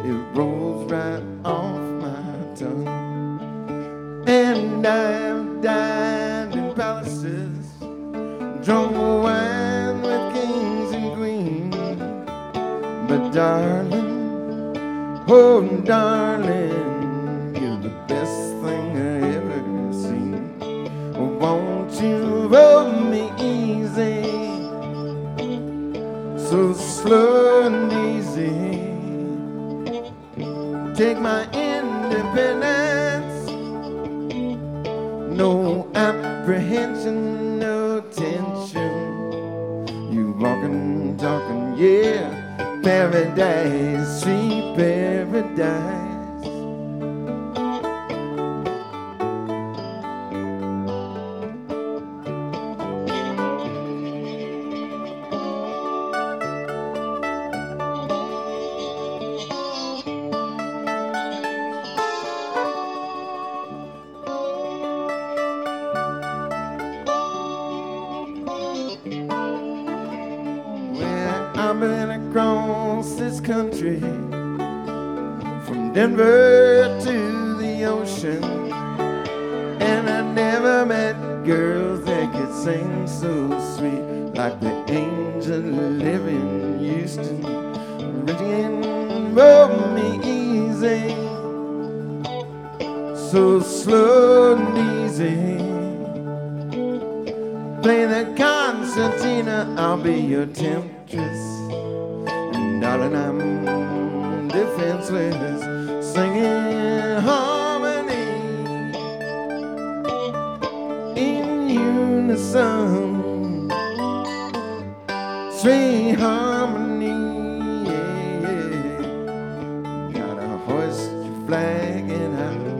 it rolls right off my tongue. And I've dined in palaces, drunk wine with kings and queens. But darling, oh darling, you're the best thing I ever seen. Won't you roll me easy, so slow and easy? Take my independence, no apprehension, no tension. You walking, talking, yeah, paradise, sweet paradise. I've been across this country, from Denver to the ocean, and I never met girls that could sing so sweet like the angel living in Houston. Ringing, roll me easy, so slow and easy. Play the concertina, I'll be your temptress. And darling, I'm defenseless, singing harmony in unison. Sweet harmony, yeah, yeah. Gotta hoist your flag and I